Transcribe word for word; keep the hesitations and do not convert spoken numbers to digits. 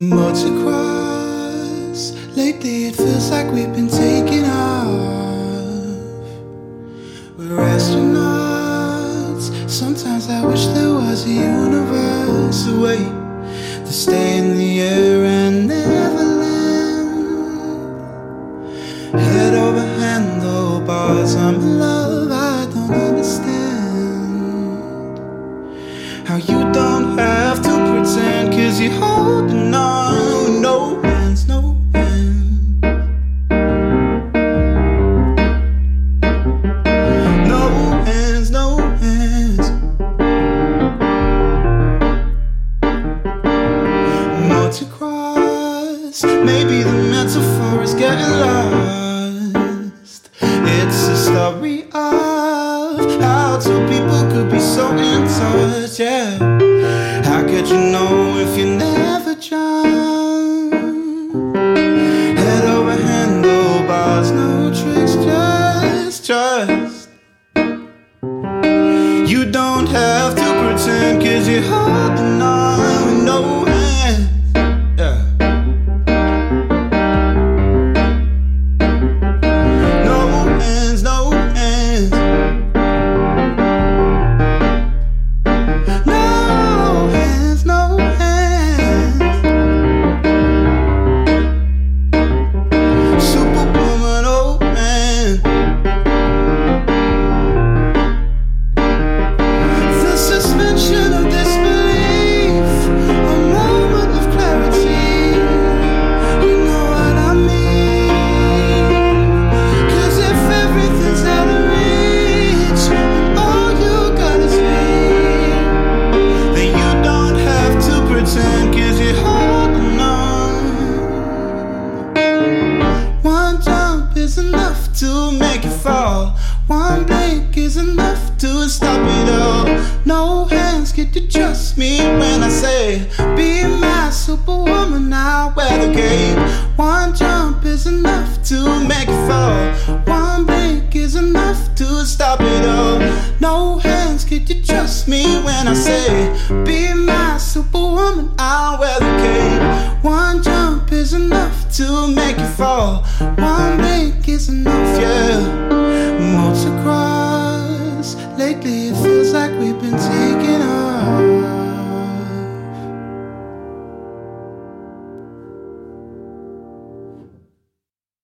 Motocross, lately it feels like we've been taking off. We're astronauts, sometimes I wish there was a universe, a way to stay in the air and never land. Head over handlebars, I'm in love, I don't understand how you don't have to pretend, cause you're holding on, no hands, no hands. No hands, no hands. Motocross, maybe the metaphor is getting lost. It's a story of how two people could be so in touch, yeah. How could you know if you never jump? Head over handlebars, no tricks, just trust. You don't have to pretend, cause you're holding on with no hands, yeah. No hands, no hands. Is enough to make you fall. One blink is enough to stop it all. No hands, could you trust me when I say, be my superwoman, I'll wear the cape. One jump is enough to make you fall. One blink is enough to stop it all. No hands, could you trust me when I say, be my superwoman, I'll wear the cape. One jump is enough to make you fall. One blink is enough, yeah.